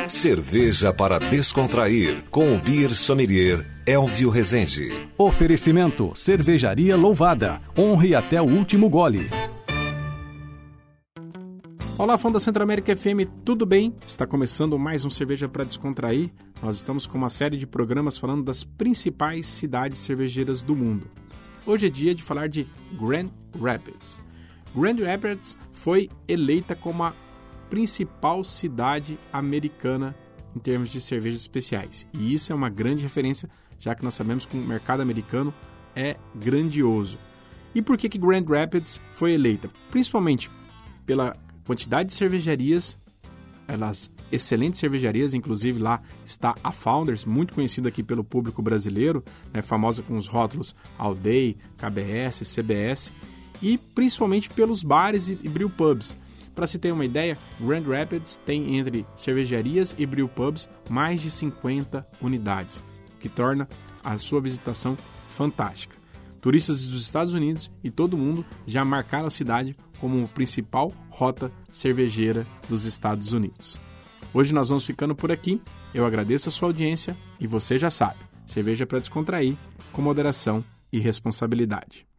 Cerveja para descontrair, com o Beer Sommelier Elvio Rezende. Oferecimento: Cervejaria Louvada. Honre até o último gole. Olá, fã da Centro-América FM, tudo bem? Está começando mais um Cerveja para Descontrair. Nós estamos com uma série de programas falando das principais cidades cervejeiras do mundo. Hoje é dia de falar de Grand Rapids. Grand Rapids foi eleita como a principal cidade americana em termos de cervejas especiais. E isso é uma grande referência, já que nós sabemos que o mercado americano é grandioso. E por que Grand Rapids foi eleita? Principalmente pela quantidade de cervejarias, elas excelentes cervejarias, inclusive lá está a Founders, muito conhecida aqui pelo público brasileiro, né, famosa com os rótulos All Day, KBS, CBS, e principalmente pelos bares e brewpubs. Para se ter uma ideia, Grand Rapids tem entre cervejarias e brewpubs mais de 50 unidades, o que torna a sua visitação fantástica. Turistas dos Estados Unidos e todo mundo já marcaram a cidade como a principal rota cervejeira dos Estados Unidos. Hoje nós vamos ficando por aqui. Eu agradeço a sua audiência e você já sabe, cerveja para descontrair, com moderação e responsabilidade.